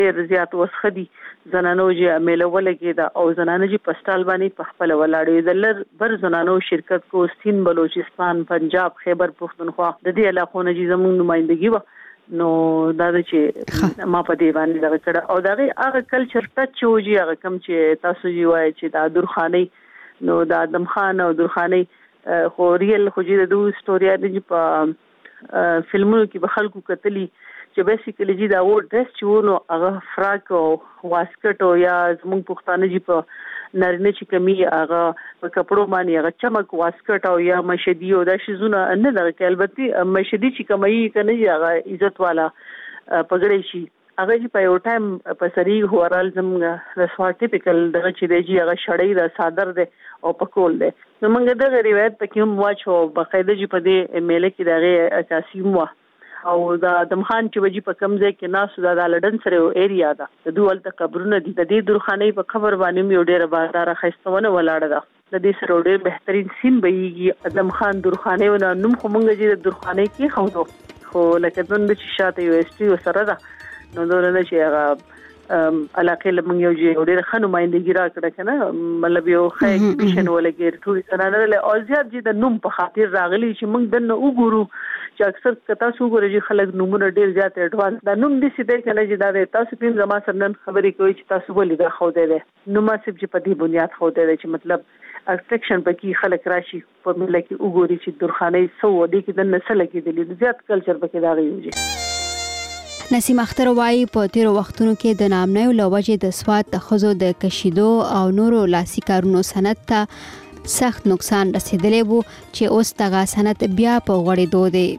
ډېر زیات وسخدي زنانو چې میلوله کې دا او زنانه چې پستال باندې په خپل ولاړې دلر بر زنانو شرکت کو سین بلوچستان پنجاب خیبر پختونخوا د دې علاقو نه چې زموږ نمائندګي و نو دا چې ما په دې باندې دا کړه او دا هغه کلچر ټچ وږي هغه کم چې تاسو یې وایي چې دا درخاني نو دا آدم خان او درخاني خو ریل خو چې د ستوري د په فلمونو کې به خلکو کتلی چې بیسیکلی چې دا و ډریس چې نو هغه فراک او واسکټ او یا زموږ پښتانه چې په نارینه چې کمی هغه په کپړو باندې هغه چمک واسکټ او یا مشدي او دا شیزونه نه لري البته مشدي چې کمی کنه هغه عزت والا پګړې شي هغه چې په یو ټایم په سری هورال زموږ د سوار ټیپیکل دغه چې دی هغه شړې د صادر دی او پکول دی نو موږ دغه روایت پکې هم واچو بقاعده چې په دې میله کې دغه اساسي مو او دا آدم خان چې وجي په کم ځای کې ناسو دا لډن سره ایریا ده د دوه ته قبرونه دي د دې درخانه په خبر باندې یو ډیره بازار خستونه ولاړه ده د دې سره ډیر بهترین سین بهيږي آدم خان درخانه ونه نوم خو مونږ چې درخانه کې خو خو لکه څنګه چې شاته یو اس ټي سره ده نو دونه چې هغه علاقه لمن یو ډیر خنو مایندګی را کړه کنه مطلب یو خې ایکزیبیشن ولګي ټول سره له او زیات چې د نوم په خاطر راغلي چې موږ دنه وګورو چې اکثر کتا سو ګورې چې خلک نومونه ډیر زیات اډوانس دا نوم دې سیده کنه چې دا تاسو په زما سره نن خبرې کوي چې تاسو ولې دا خو دې نو ما سب چې په دې بنیاد خو دې چې مطلب اټریکشن پکې خلک راشي په ملک کې وګوري چې درخانه سو دې کې د نسل کې د زیات کلچر پکې دا غوږي نسیم اختر وايي په تیرو وختونو کې د نامنیو لوجې د سواد د خزو د کشیدو او نورو لاسي کارونو صنعت ته سخت نقصان رسیدلی وو چې اوس دغه صنعت بیا په غوړېدو دی.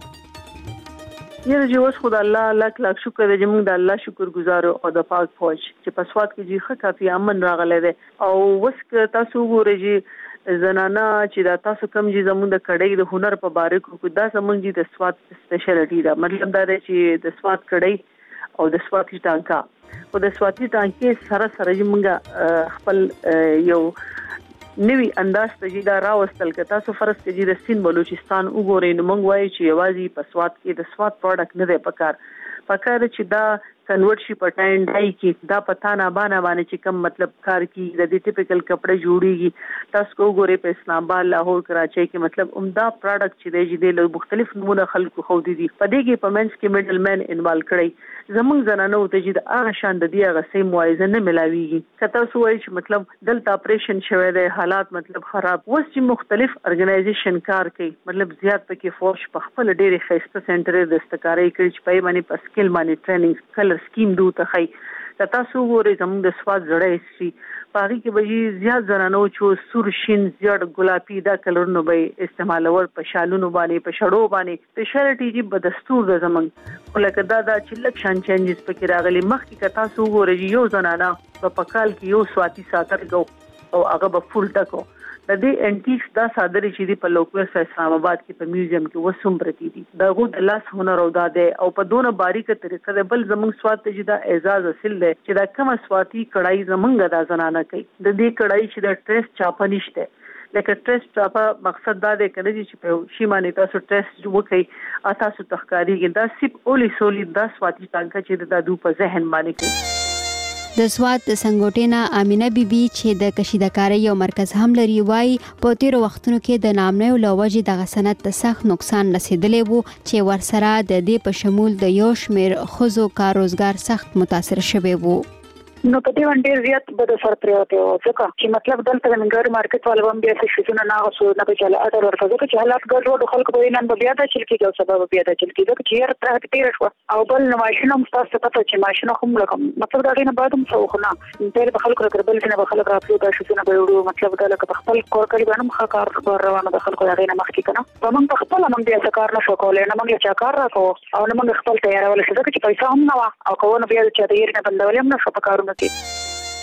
یره چې اوس خدای الله لاک شکر دې موږ د الله شکر گزار او د پاک فوج چې په سواد کې جی ښه کافي امن راغلی دی او اوس تاسو ګورئ زنانا چې دا تاسو کم چې زموږ د کړۍ د هنر په باره کې دا زموږ د سواد سپیشلیټي دا مطلب دا دی چې د سواد کړۍ او د سواد ټانکا او د سواد ټانکې سره چې موږ خپل یو نوی انداز ته چې دا راوستل که تاسو فرض کې د سین بلوچستان وګورئ نو موږ وایو چې یوازې په سواد کې د سواد پروډکټ نه دی پکار چې دا کنورټ شي په ټاین ډای کې دا پتا نه باندې چې کوم مطلب کار کی د دې ټیپیکل کپڑے جوړیږي تاسو وګورئ په اسلام آباد لاهور کراچۍ کې مطلب عمده پروډکټ چې دی له مختلف نمونه خلکو خو دي په دې کې په منځ کې میډل مین انوالو کړي زموږ زنانو ته چې د هغه شان د دې هغه سیم موازنه نه ملاويږي کته سو وایي چې مطلب دلته اپریشن شوه دی حالات مطلب خراب وس چې مختلف ارګنایزیشن کار کوي مطلب زیات پکې فورش په خپل ډېری خسته سنټر د دستکارۍ کوي چې په باندې په سکل باندې ټریننګ کلر سکیم دوته خي تاسو وګورئ زموږ د سواد جوړه شي پاري کې به زیات زنانو چې سور شین زیړ ګلابي دا کلرونه به استعمالول په شالونو باندې په شړو باندې سپیشلیټي چې په دستور د زمنګ ولکه دا چې لکشن چینجز پکې راغلي مخکې که تاسو وګورئ یو زنانه په پکال کې یو سواتی ساتر کو او هغه به فول ټکو د دې انټیکس دا صادري چې دی په لوکوس اسلام آباد کې په میوزیم کې وسوم پرتی دي دا غو د لاس هنر او داده او په دونه باریکه طریقه د بل زمنګ سواد ته چې دا اعزاز حاصل دی چې دا کوم سواتی کړای زمنګ دا زنانه کوي د دې کړای چې د ټریس چاپه نشته لکه ټریس چاپه مقصد دا دی کنه چې په شی باندې تاسو ټریس وکړي تاسو تخکاری دا سیپ اولی سولی دا سواتی څنګه چې د دو په ذهن باندې کوي د سواد د سنگوټینا امینه بیبي چې د کشیدکارۍ یو مرکز هم لري وای په تیرو وختونو کې د نامنیو لوجې د صنعت ته سخت نقصان رسیدلی وو چې ورسره د دې په شمول د یو شمیر خزو کار روزګار سخت متاثر شوی وو نو په دې باندې زیات بده سر پریوته او ځکه چې مطلب دلته د منګر مارکیټ والو هم بیا څه شونه نه اوسو نه په چاله اډر ورته ځکه چې حالات ګډوډ خلکو به نن بیا د چلکی او سبب بیا د چلکی ځکه چې هر طرح تیر شو او بل نو ماشینه مستاسه پته چې ماشینه هم لکم مطلب دا غینه بعد هم څو خو نه ډېر په خلکو راکړل چې نه خلک راپلو دا شونه به وړو مطلب دا لکه خپل کور کړي باندې مخ کار خبر روانه د خلکو غینه مخ کې کنه په موږ په خپل موږ بیا کار نه شو کولای نه موږ چا کار راکو او نه موږ خپل تیارول شو ځکه چې پیسې هم نه او کوونه بیا چې د یې نه بندول هم نه شو په کارونه کې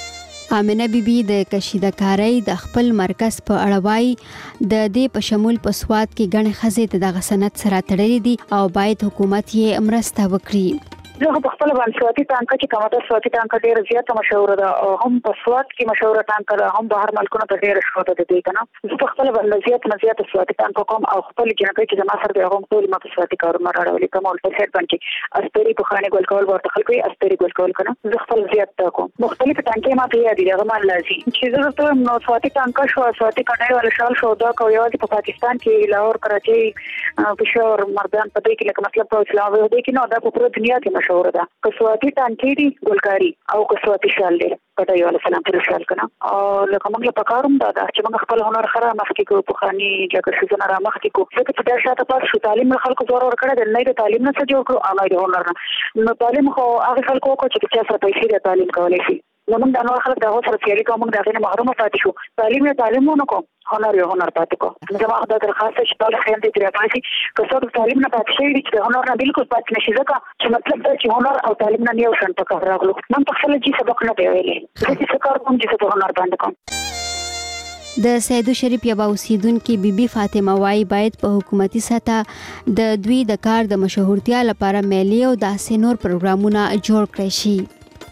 امینه بیبي د کشیدکارۍ د خپل مرکز په اړه وایي د دې په شمول په سواد کې ګڼې ښځې د دغه صنعت سره تړلې دي او باید حکومت یې مرسته وکړي زه په خپل باندې سواتي ټانکه چې کومه د سواتي ټانکه ډیره زیاته مشهور ده او هم په سوات کې مشهور ټانکه ده، هم بهر ملکونو ته ډیره شوته ده دی کنه. زه په خپل باندې زیات سواتي ټانکه کوم او خپل جنګي چې زما سره د هغه ټول ما په سواتي کارونه راوړل کوم او په سیټ باندې استری په خانه ګل کول ورته خلکو استری ګل کول کنه. زه خپل زیات کوم مختلف ټانکې ما ته یاد دي هغه ما لازم چې زه ته نو سواتي ټانکه شو سواتي کډای ولا شال شو دا کو یو په پاکستان کې لاهور کراچي پېښور مردان په دې کې لکه مطلب په اسلام آباد کې نو دا په ټول دنیا کې مشهور ده. کسواتی ټانکې دي ګلکاری او کسواتی شال دی کډای ولا سلام پر شال کنه. او لکه موږ په کاروم دا چې موږ خپل هنر خره مخکې کو په خاني جګړه شزنه را مخکې کو ځکه چې دا شاته پات شو تعلیم خلکو زور ور کړه د نه د تعلیم نه څه جوړ کړو او د هنر نو تعلیم خو هغه خلکو کو چې چې سره پیسې د تعلیم کولای شي نو موږ د نور خلک دا سره سیالي کوو موږ دا نه محروم پاتې شو. تعلیم نه کو هنر پاتې کو. زما د درخواست چې ټول خیال دې راځي که څوک تعلیم نه پاتې شي چې هنر نه بالکل پاتې نشي ځکه چې مطلب دا چې هنر او تعلیم نه یو شان پکار راغلو. من په خپل کې سبق نه دی ویلې زه چې کار کوم چې په هنر باندې کوم. د سیدو شریف یوه اوسیدونکې بیبي فاطمه وايي باید په حکومتي سطح د دوی د کار د مشهورتیا لپاره میلې او داسې نور پروګرامونه جوړ کړی شي.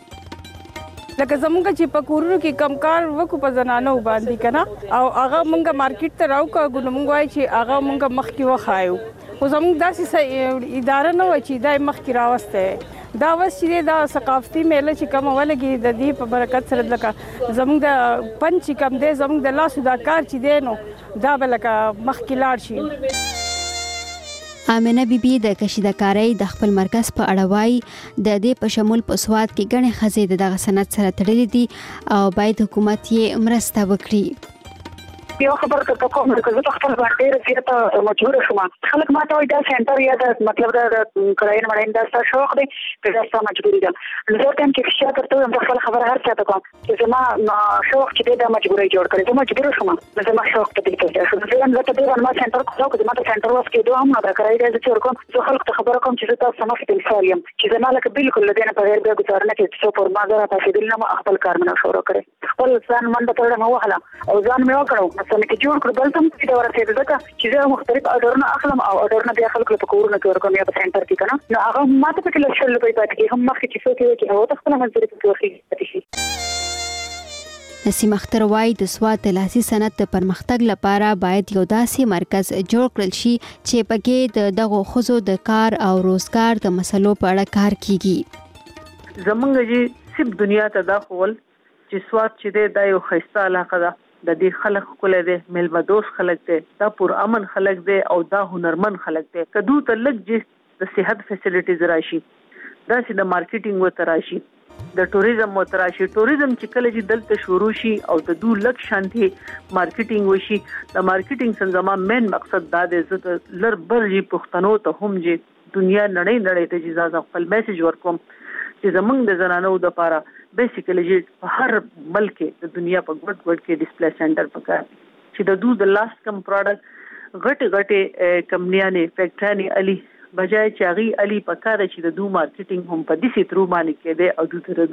لکه زمونږ چې په کورونو کې کمکار وکړو په زنانو باندې کنه او هغه مونږ مارکیټ ته راوکړو نو مونږ وایي چې هغه مونږ مخکې وخایو خو زمونږ داسې اداره نه وای چې دا مخکې راوسته دا وس چې دا ثقافتي میله چې کوم ولګي د دې په برکت سره لکه زمونږ د پنځ کم دی زمونږ د لاسو دا کار چې دی نو دا به لکه مخکې لاړ شي. آمنه بیبي د کشیدکارۍ د خپل مرکز په اړه وایي د دې په شمول په سوات کې ګڼې ښځې د دغه صنعت سره تړلې دي او باید حکومت یې مرسته وکړي. یو خبر ته کوم چې زه خپل باندې زیاته مجبور شوم خلک ما ته وایي دا سنټر یا دا مطلب دا کراین مړین دا ستاسو شوق دی که دا ستاسو مجبوري ده. زه ټیم کې فشار درته وایم خپل خبره هر څه ته کوم چې زما شوق چې دا مجبوري جوړ کړی زه مجبور شوم زما شوق ته دې ته شو زه نن ته دې ما سنټر کوم چې ما ته سنټر واس کې دوه هم دا کراین دا چې ورکوم زه خلک ته خبره کوم چې تاسو سم په مثال یم چې زما لکه بالکل لدې نه په غیر به گزارنه کې څو پر ما زرا تاسو دې نه خپل کار منو شروع کړی خپل ځان منډه تړم وهله او ځان مې وکړو مثلا کې جوړ کړ بلتم چې دا ورته ځکه چې زه مختلف اډرونه اخلم او اډرونه بیا خلکو په کورونه کې ورکوم یا په سنټر کې کنه نو هغه ماته په کې لښل په پاتې کې هم مخکې چې څوک یې کې هو خپل منځري په توخي شي. نسیم اختر وايي د سوات د لاسي صنعت د پرمختګ لپاره باید یو داسې مرکز جوړ کړل شي چې پکې د دغو ښځو د کار او روزګار د مسلو په اړه کار کیږي. زمونږ چې سب دنیا ته دا خول چې سوات چې دا یو ښایسته علاقه ده د دې خلک ښکلی دی میلمه دوست خلک دی دا پر امن خلک دی او دا هنرمند خلک دی که دوی ته لږ چې د صحت فیسیلیټیز راشي داسې د مارکیټینګ ورته راشي د ټوریزم ورته راشي ټوریزم چې کله چې دلته شروع شي او د دوی لږ شانتي مارکیټینګ وشي د مارکیټینګ څنګه زما مین مقصد دا دی زه د لر بر جي پښتنو ته هم چې دنیا نړۍ ته چې زه خپل میسج ورکوم چې زمونږ د زنانو د لپاره بیسیکلی چې په هر ملک د دنیا په ګډ کې ډسپلی سنټر پکار چې د دوی د لاست کم پروډکټ غټ کمپنیانه فیکټری علي بجای چې هغه علي پکاره چې د دوی مارکیټینګ هم په دې سترو باندې کېده او دوی تر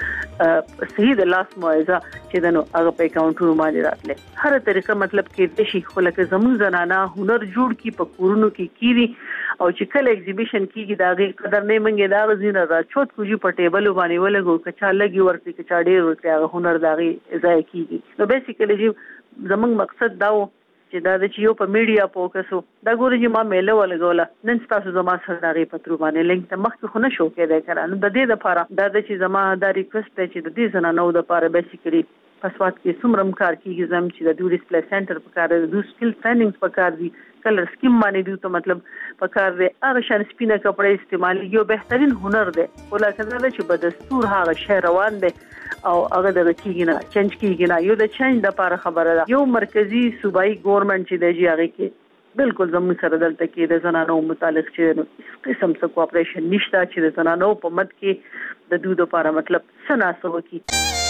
دوی صحیح د لاس موعظه چې دنو هغه په اکاونټونو باندې راتله هر طریقه مطلب کې د شي خلک زمون زنانا هنر جوړ کی په کورونو کې کیږي او چې کله ایگزیبیشن کیږي دا غي قدر نه منګي دا غزینه را چوت کوجی په ټیبل باندې ولګو کچا لګي ورته کچا ډیر ورته هنر دا غي ځای کیږي نو بیسیکلی زمون مقصد داو چې دا د یو په میډیا فوکسو دا ګوري چې ما میله ولګوله نن تاسو زما سره دا غي پترو باندې لینک ته مخکې خو نه شو کېدای کړه نو د دې لپاره دا د چې زما دا ریکوست دی چې د دې زنانو لپاره بیسیکلی پسوات کې څومره کار کیږي زم چې د دوی ډسپلی سنټر په کار د دوی سکل ټریننګز په کار دي کلر سکیم باندې دوی ته مطلب په کار دی هغه شان سپینه کپڑے استعمال یو بهترین هنر دی ولکه دا چې په دستور هغه شی روان دی او هغه د کیږي نه چینج کیږي نه یو د چینج د لپاره خبره ده یو مرکزی صوبایي ګورنمنت چې دی هغه کې بالکل زموږ سره دلته کې د زنانو متعلق چې قسم څه کوآپریشن نشته چې د زنانو په مد کې د دوی لپاره مطلب سناسو کی.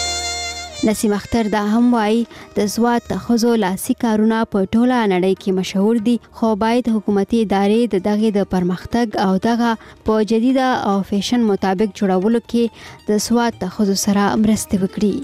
نسیم اختر دا هم وایي د سوات د ښځو لاسي کارونه په ټوله نړۍ کې مشهور دي خو باید حکومتي ادارې د دغه د پرمختګ او دغه په جديده او فیشن مطابق جوړولو کې د سوات د ښځو سره مرسته وکړي.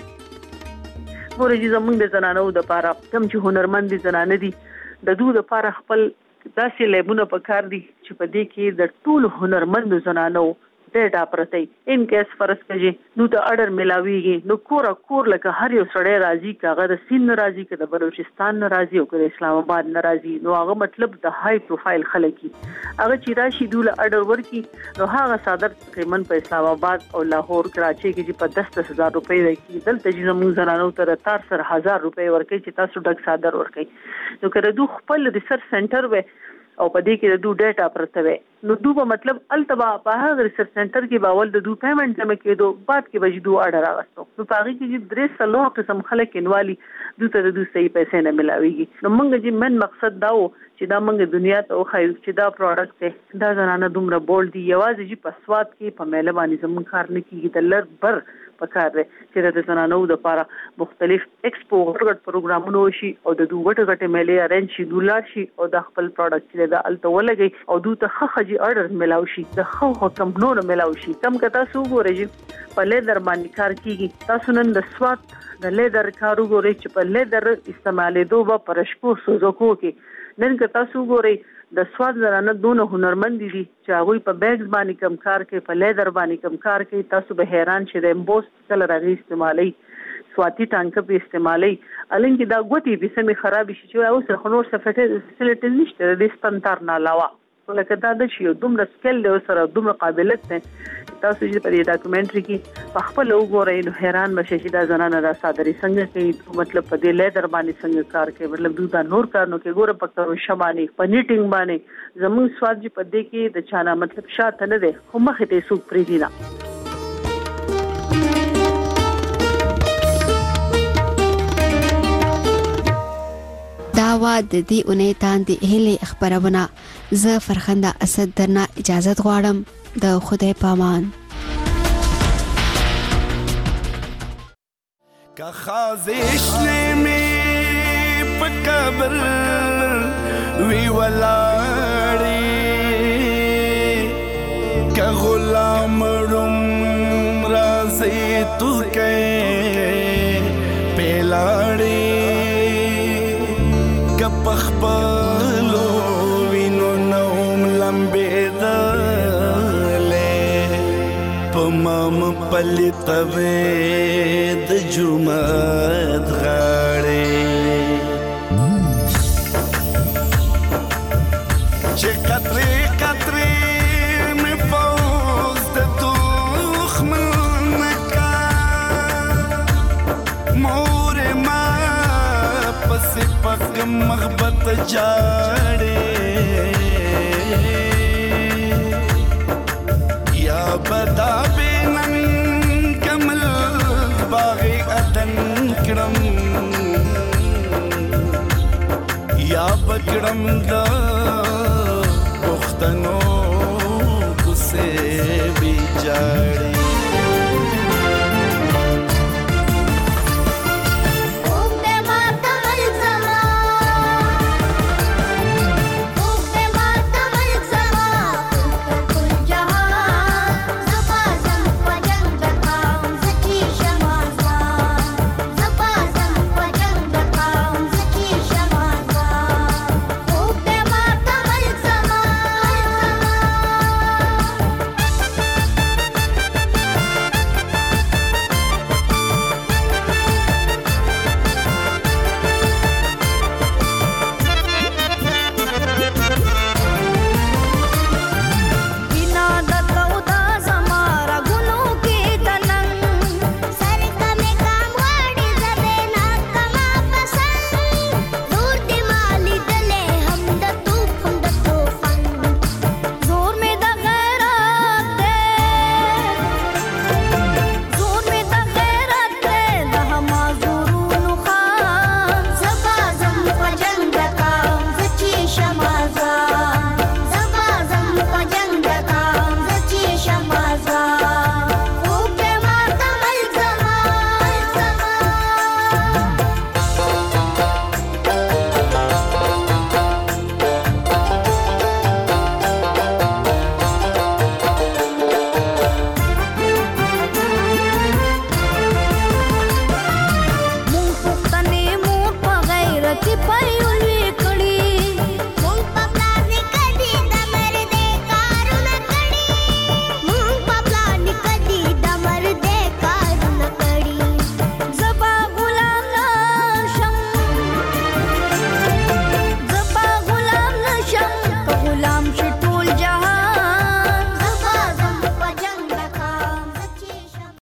ورجې زمونږ د زنانو د لپاره کوم چې هنرمند زنانه دي د دوی لپاره خپل داسې لیبونه په کار دي چې په دې کې د ټول هنرمند زنانو ډیټا پرته ان کیس فرض کړي نو ته اډر ملاويږي نو کور لکه هر یو سړی راځي کاغه د سین راځي که د بلوچستان راځي او که د اسلام آباد راځي نو هغه مطلب د های پروفایل خلک هغه چې راشي دوله اډر ورکی نو هغه صادر تقریبا په اسلام آباد او لاهور کراچي کې په 10,000 روپۍ ورکی دلته چې زموږ زنانو تر 1000 روپۍ ورکی چې تاسو ډک صادر ورکی نو کله دوه خپل ریسرچ سنټر و او په دې کې د دوه ډیټا پرته وي نو دوه مطلب التبا په هغه ریسرچ سنټر کې باول د دوه پیمنټ جمع کېدو بعد کې به دوه اډر راغستو نو په هغه کې درې سلو قسم خلک انوالي دوه ته دوه صحیح پیسې نه ملاويږي نو موږ چې من مقصد دا و چې دا موږ دنیا ته خو چې دا پروډکټ دا زنانه دومره بول دي یوازې چې په سواد کې په میله باندې زمون کار نه کیږي د لر بر پکار دی چې د زنانو د لپاره مختلف ایکسپو ورګټ پروګرامونه وشي او د دوه غټه میله ارنج شي دولار شي او د خپل پروډکټ چې د الته ولګي او دوه ته خخجي اډر ملاوي شي د خو حکم نور ملاوي شي کم کتا سو ګورې په لیدر باندې کار کیږي تاسو نن د سواد د لیدر کارو ګورې چې په لیدر استعمالې دوه پرشکو سوزوکو کې نن کتا سو ګورې د سواد زنانه دونه هنرمند دي چې هغه په بیگز باندې کم کار کوي په لیدر باندې کم کار کوي تاسو به حیران شئ د امبوس کله راغی استعمالي سواتی ټانک په استعمالي الین کې دا ګوتی به سمي خراب شي چې اوس خنور فیسیلیټیز نشته د سپنتر نه علاوه لکه دا د شی دومره سکل له سره دومره قابلیت نه تاسو چې په دې ډاکومنټري کې په خپل وګورئ نو حیران بشئ چې دا زنانه را صادري څنګه کوي مطلب په دې لیدر باندې څنګه کار کوي مطلب دوی دا نور کار نو کې ګوره په کارو شماني په نیټینګ باندې زموږ سواد چې په دې کې د چانا مطلب شاته نه ده خو مخه ته سوق پریدي نه داوا د دې اونۍ تاندې هلي خبرونه زه فرخنده اسد درنه اجازه غواړم د خدای پامان کا خازش می په قبر وی ولاړی کا غلام روم رازی تو کې پلاړی کا پخپلو وینو نوم لمبېدلې پمم پلیتوې د جمعت غاړې چې کترې کترې مې فوز د دښمن کا مور ما پس پک محبت جاړې یا بدا بینن کمل باغی اتن کرم یا بکرم دا